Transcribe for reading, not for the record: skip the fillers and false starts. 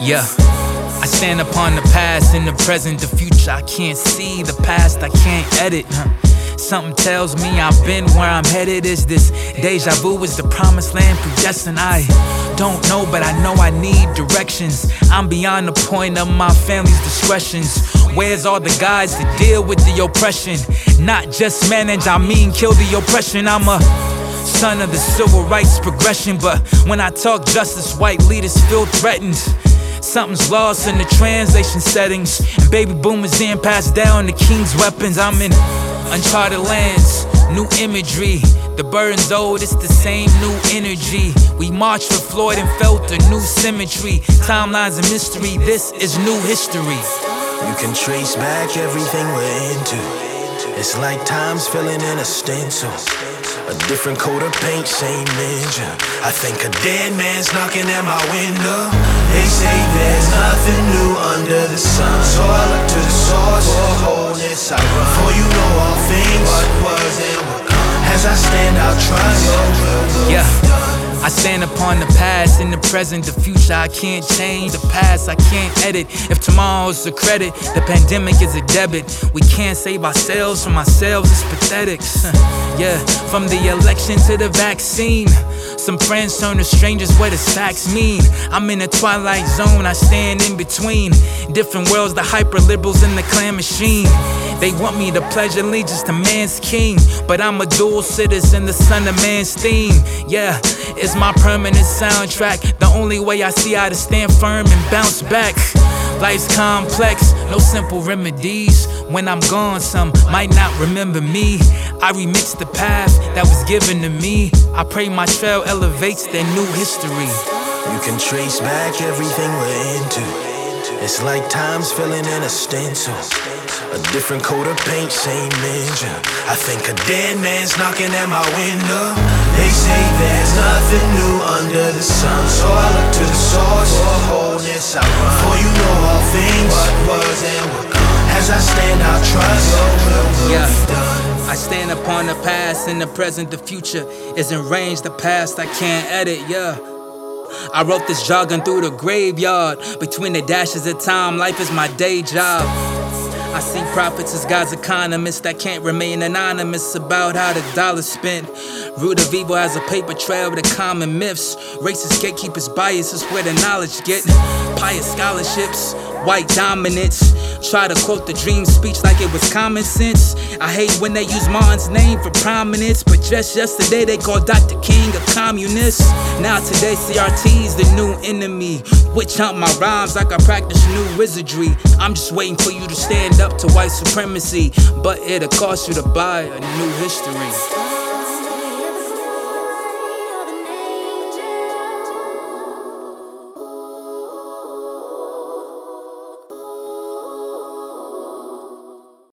Yeah, I stand upon the past and the present, the future I can't see, the past I can't edit. Something tells me I've been where I'm headed. Is this deja vu? Is the promised land predestined? I don't know, but I know I need directions. I'm beyond the point of my family's discretions. Where's all the guys to deal with the oppression? Not just manage, I mean kill the oppression. I'm a son of the civil rights progression, but when I talk justice, white leaders feel threatened. Something's lost in the translation settings, and baby boomers being passed down the king's weapons. I'm in uncharted lands, new imagery. The burden's old, it's the same new energy. We marched for Floyd and felt a new symmetry. Timelines of mystery, this is new history. You can trace back everything we're into. It's like time's filling in a stencil. A different coat of paint, same ninja. I think a dead man's knocking at my window. They say there's nothing new under the sun, so I look to the source for wholeness I run. For you know all things, what was and what comes. As I stand out, trust your will. Yeah, I stand upon the past and the present, the future I can't change. The past I can't edit. If tomorrow's a credit, the pandemic is a debit. We can't save ourselves from ourselves, it's pathetic. Yeah, from the election to the vaccine, some friends turn to strangers, what does facts mean? I'm in a twilight zone, I stand in between different worlds, the hyper-liberals and the clan machine. They want me to pledge allegiance to man's king, but I'm a dual citizen, the son of man's theme. Yeah, it's my permanent soundtrack, the only way I see how to stand firm and bounce back. Life's complex, no simple remedies. When I'm gone, some might not remember me. I remix the path that was given to me. I pray my trail elevates their new history. You can trace back everything we're into. It's like time's filling in a stencil. A different coat of paint, same ninja. I think a dead man's knocking at my window. They say there's nothing new under the sun, so I look to the source for wholeness I run. For you know all things, what was and what comes. As I stand out, trust your will be done. I stand upon the past and the present, the future is in range. The past I can't edit, yeah. I wrote this jogging through the graveyard. Between the dashes of time, life is my day job. I see prophets as God's economists that can't remain anonymous about how the dollar's spent. Root of evil has a paper trail with the common myths. Racist gatekeepers' biases where the knowledge get. Pious scholarships, white dominance. Try to quote the dream speech like it was common sense. I hate when they use Martin's name for prominence, but just yesterday they called Dr. King a communist. Now today CRT's the new enemy. Witch hunt my rhymes like I practice new wizardry. I'm just waiting for you to stand up to white supremacy, but it'll cost you to buy a new history.